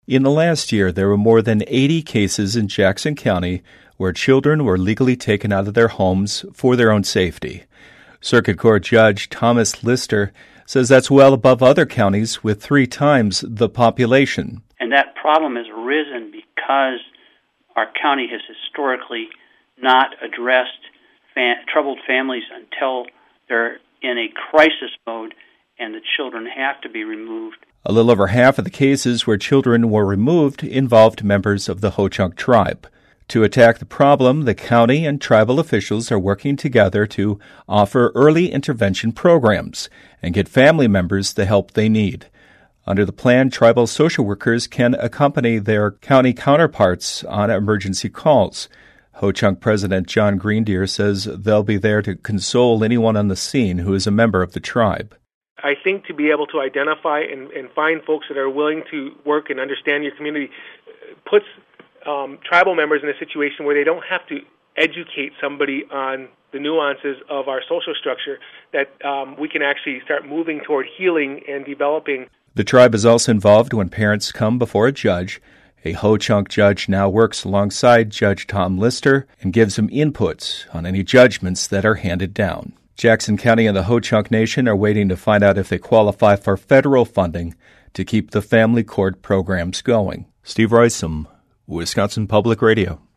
In the last year, there were more than 80 cases in Jackson County where children were legally taken out of their homes for their own safety. Circuit Court Judge Thomas Lister says that's well above other counties with 3 times the population. And that problem has arisen because our county has historically not addressed troubled families until they're in a crisis mode and the children have to be removed. A little over half of the cases where children were removed involved members of the Ho-Chunk tribe. To attack the problem, the county and tribal officials are working together to offer early intervention programs and get family members the help they need. Under the plan, tribal social workers can accompany their county counterparts on emergency calls. Ho-Chunk President John Greendeer says they'll be there to console anyone on the scene who is a member of the tribe. I think to be able to identify and find folks that are willing to work and understand your community puts tribal members in a situation where they don't have to educate somebody on the nuances of our social structure, that we can actually start moving toward healing and developing. The tribe is also involved when parents come before a judge. A Ho-Chunk judge now works alongside Judge Tom Lister and gives him inputs on any judgments that are handed down. Jackson County and the Ho-Chunk Nation are waiting to find out if they qualify for federal funding to keep the family court programs going. Steve Roysum, Wisconsin Public Radio.